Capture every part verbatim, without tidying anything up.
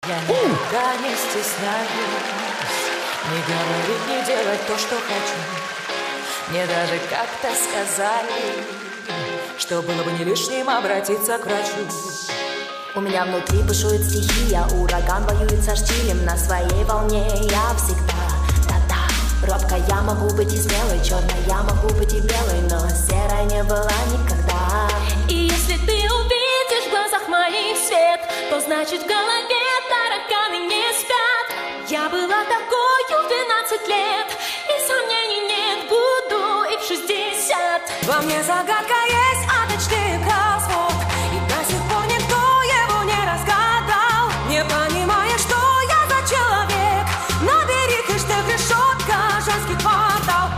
Я никогда не стесняюсь не говорить, не делать то, что хочу. Мне даже как-то сказали, что было бы не лишним обратиться к врачу. У меня внутри бушует стихия, ураган воюет со штилем. На своей волне я всегда, да-да. Робкой я могу быть и смелой, черной я могу быть и белой, но серой не была никогда. И если ты увидишь в глазах моих свет, то значит в голове тараканы не спят. Я была такой в двенадцать лет, и сомнений нет, буду и в шестьдесят. Во мне загадка есть, а точнее кроссворд, и до сих пор никто его не разгадал. Не понимая, что я за человек, набери хэштег решетка, женский квартал.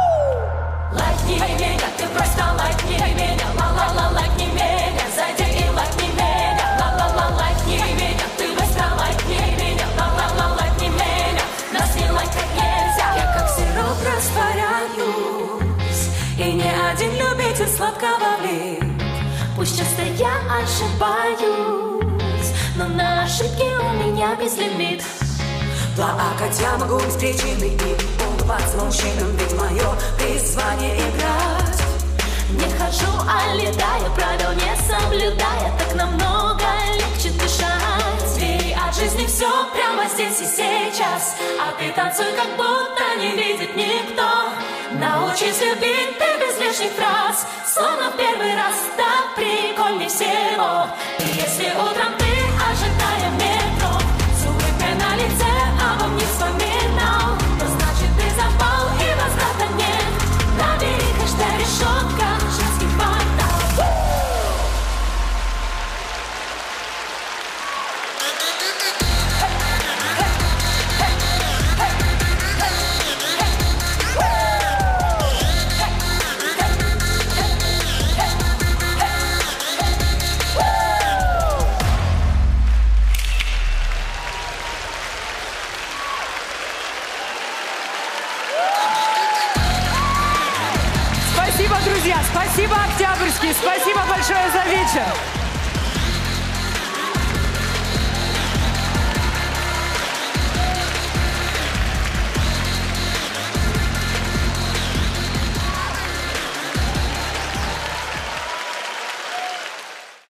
Лайкни меня, ты просто лайкни меня, ла-ла-ла, лайкни меня, зайди и лайкни меня, ла-ла-ла, лайкни меня, ты быстро лайкни меня, ла-ла-ла, лайкни меня, нас не лайкать нельзя. Я как сироп растворяюсь, и ни один любитель сладкого влип. Пусть часто я ошибаюсь, но на ошибки у меня безлимит. Плакать я могу без причины и улыбаться мужчинам, ведь мое призвание играть. Не хожу, а летаю, правил не соблюдая, так намного легче дышать. Бери от жизни все прямо здесь и сейчас, а ты танцуй, как будто не видит никто. Научись любить ты без лишних фраз, словно в первый раз, так прикольней всего. И если утром ты, ожидая метро, с улыбкой на лице обо мне вспоминал, то значит ты запал и возврата нет. Набери хэштег решетка, женский квартал. Спасибо, друзья, спасибо, Октябрьский, спасибо большое за вечер.